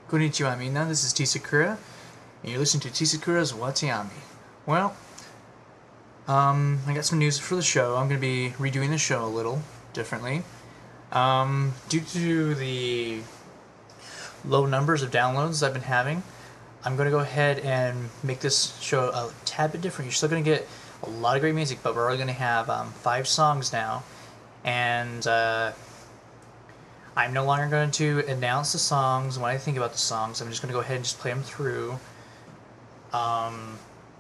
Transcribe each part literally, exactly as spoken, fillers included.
Konnichiwa minna, this is T Sakura, and you're listening to T Sakura's Wataami. Well, um, I got some news for the show. I'm going to be redoing the show a little differently. Um, due to the low numbers of downloads I've been having, I'm going to go ahead and make this show a tad bit different. You're still going to get a lot of great music, but we're only going to have um, five songs now, and uh, I'm no longer going to announce the songs when I think about the songs. I'm just going to go ahead and just play them through um,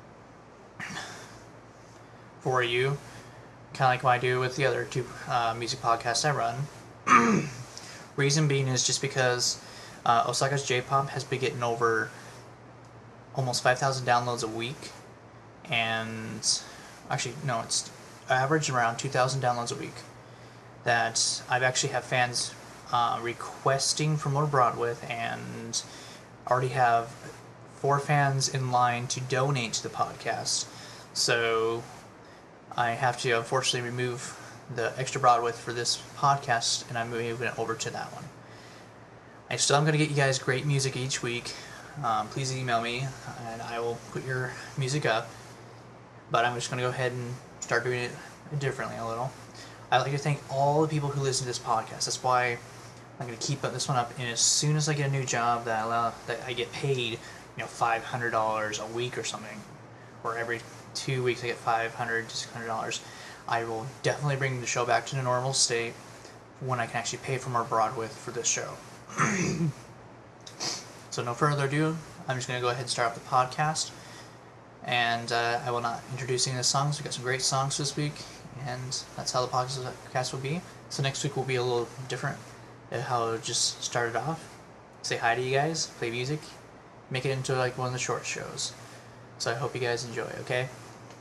for you, kind of like what I do with the other two uh, music podcasts I run. Reason being is just because uh, Osaka's J-Pop has been getting over almost five thousand downloads a week, and actually, no, it's average around two thousand downloads a week. That I've actually have fans Uh, requesting for more Broadwith, and already have four fans in line to donate to the podcast. So I have to unfortunately remove the extra Broadwith for this podcast, and I'm moving it over to that one. I still am going to get you guys great music each week. Um, please email me, and I will put your music up. But I'm just going to go ahead and start doing it differently a little. I'd like to thank all the people who listen to this podcast. That's why I'm going to keep this one up, and as soon as I get a new job that I, allow, that I get paid, you know, five hundred dollars a week or something, or every two weeks I get five hundred dollars to six hundred dollars, I will definitely bring the show back to the normal state when I can actually pay for more Broadwith for this show. So no further ado, I'm just going to go ahead and start off the podcast, and uh, I will not introduce any of the songs. We've got some great songs this week, and that's how the podcast will be. So next week will be a little different. How it just started off. Say hi to you guys, play music, make it into like one of the short shows. So I hope you guys enjoy, okay?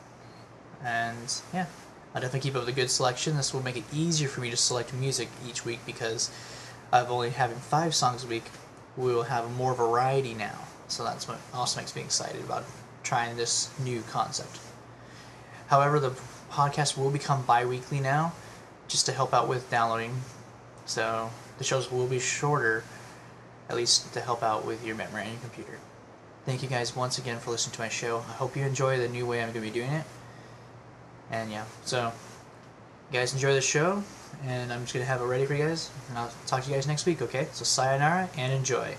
And yeah, I'll definitely keep up with a good selection. This will make it easier for me to select music each week because of only having five songs a week. We will have more variety now. So that's what also makes me excited about trying this new concept. However, the podcast will become bi-weekly now, just to help out with downloading. So the shows will be shorter, at least to help out with your memory on your computer. Thank you guys once again for listening to my show. I hope you enjoy the new way I'm going to be doing it. And yeah, so you guys enjoy the show, and I'm just going to have it ready for you guys, and I'll talk to you guys next week, okay? So sayonara and enjoy.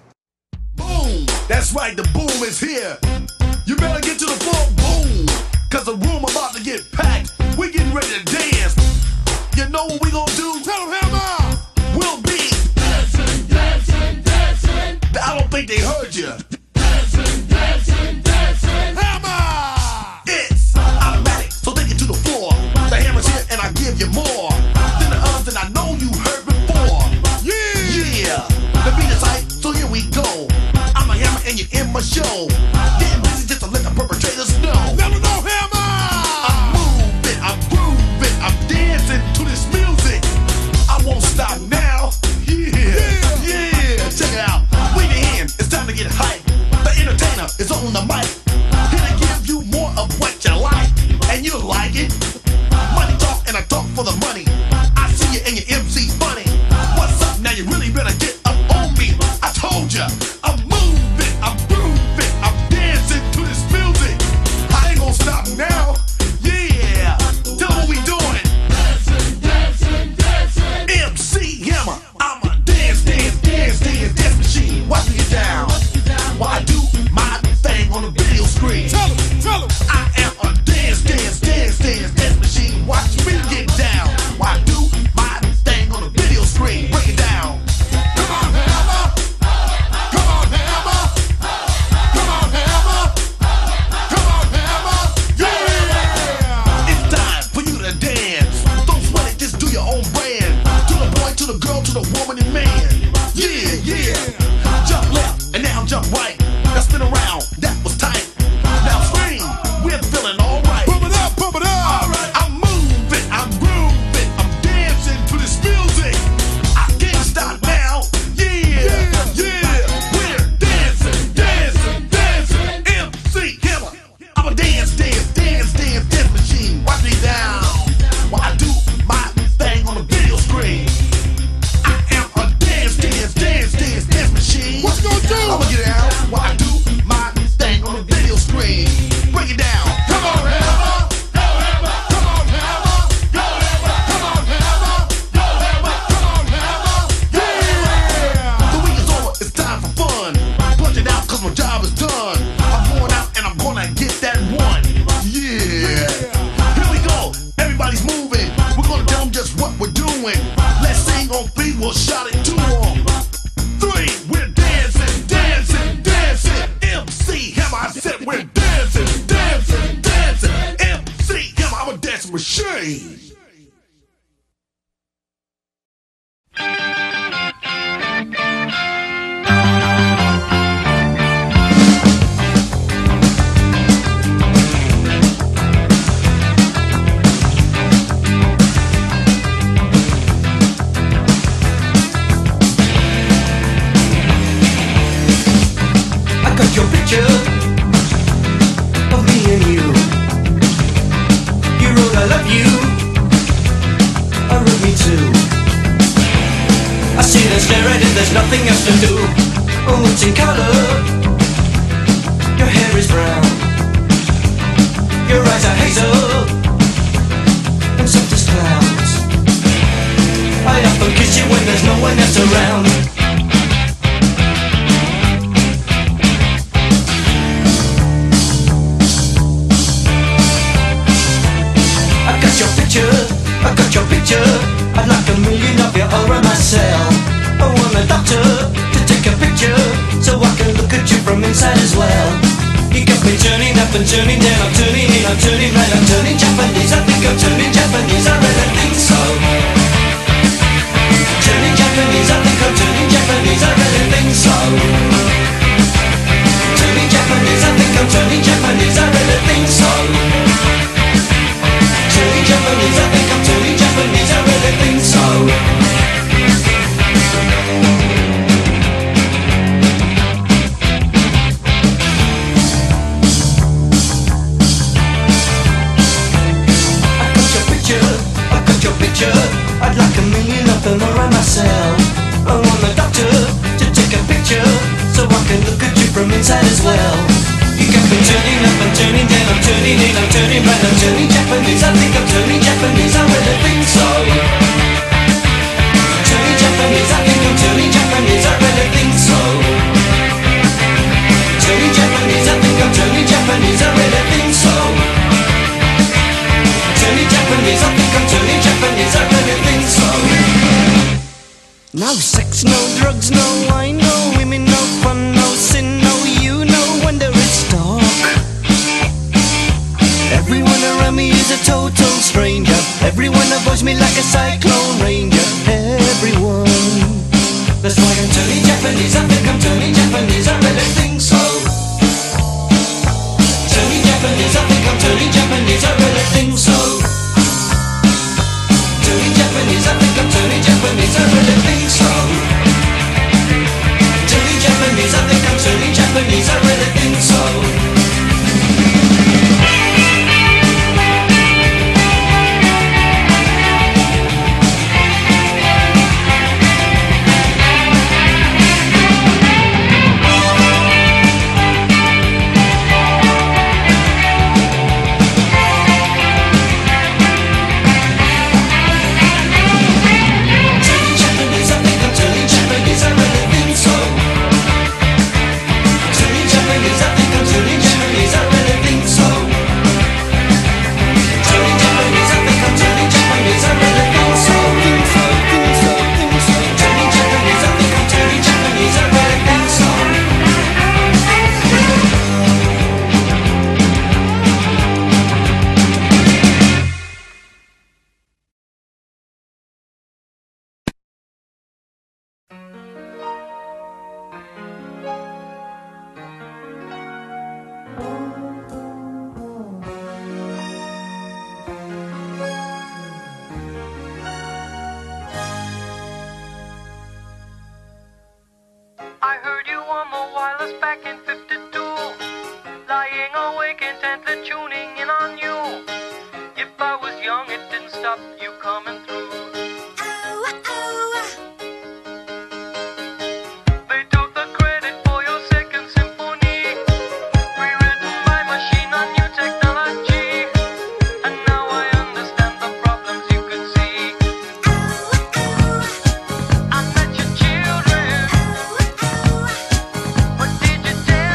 Boom! That's right, the boom is here. You better get to the floor, boom! Cause the room about to get packed. We getting ready to dance. You know what we gonna do? Tell them Hammer! We'll be dancing, dancing, dancing. I don't think they heard you. Dancing, dancing, dancing. Hammer! It's automatic, so take it to the floor. The hammer's here and I give you more than the others that I know you heard before. Yeah! Yeah! The beat is hype, so here we go. I'm a hammer and you're in my show. Getting busy just to let the perpetrators know. Never know Hammer! I'm moving, I'm grooving, I'm dancing to this music. I won't stop now. Yeah, yeah, yeah. Check it out. Wave your hand. It's time to get hype. The entertainer is on the mic. Here to give you more of what you like, and you like it. Money talk and I talk for the money. I see you and your M C funny. What's up now? You really better get up on me. I told ya. I'm moving. I'm grooving. I'm cause my job is done. I'm going out and I'm gonna get that one. Yeah. Here we go. Everybody's moving. We're gonna tell them just what we're doing. Let's sing on three, we'll shout it to them. Three, we're dancing, dancing, dancing. M C Hammer, I said we're dancing, dancing, dancing. M C Hammer, I'm a dancing machine. Your picture of me and you. You wrote I love you, I wrote me too. I see and stare at it, there's nothing else to do. Oh, it's in color. Your hair is brown, your eyes are hazel, and soft as clouds. I often kiss you when there's no one else around. I got your picture, I'd like a million of you all around my cell. I want a doctor to take a picture, so I can look at you from inside as well. You got me turning up and turning down, I'm turning in, I'm turning right, I'm turning Japanese. I think I'm turning Japanese, I really think so. Turning Japanese, I think I'm turning Japanese, I really think so. Turning Japanese, I think I'm turning Japanese, I really think so. Turning Japanese, I think I'm turning Japanese, I really think so. I got your picture, I got your picture, I'd like a million of them around myself. I want a doctor to take a picture, so I can look at you from inside as well. You got me turning up and turning down, I'm turning in, I'm turning right, I'm turning Japanese. I think I'm turning Japanese, I really think so. Turning Japanese, I think I'm turning Japanese, I really think so. Turning Japanese, I think I'm turning Japanese, I really think so. Turning Japanese, I think I'm turning Japanese, I really think so. No sex, no drugs, no wine, no women, no fun, no sin, no you, no wonder it's dark. Everyone around me is a total stranger. Everyone avoids me like a cyclone ranger. Everyone. That's why I'm turning Japanese, I think I'm turning Japanese, I really think so. Turning Japanese, I think I'm turning Japanese, I really think so. Turning Japanese, I think I'm turning Japanese, I really think so. Turning Japanese, I think I'm turning Japanese, I really think so. I heard you on the wireless back in fifty-two, lying awake intently tuning in on you. If I was young, it didn't stop you coming through. They took the credit for your second symphony, rewritten by machine on new technology. And now I understand the problems you could see. I met your children. What did you tell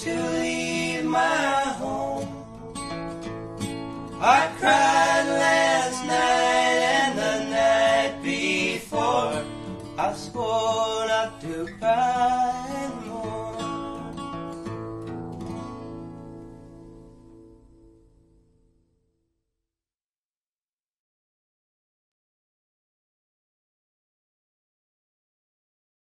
to leave my home. I cried last night and the night before. I swore not to cry more.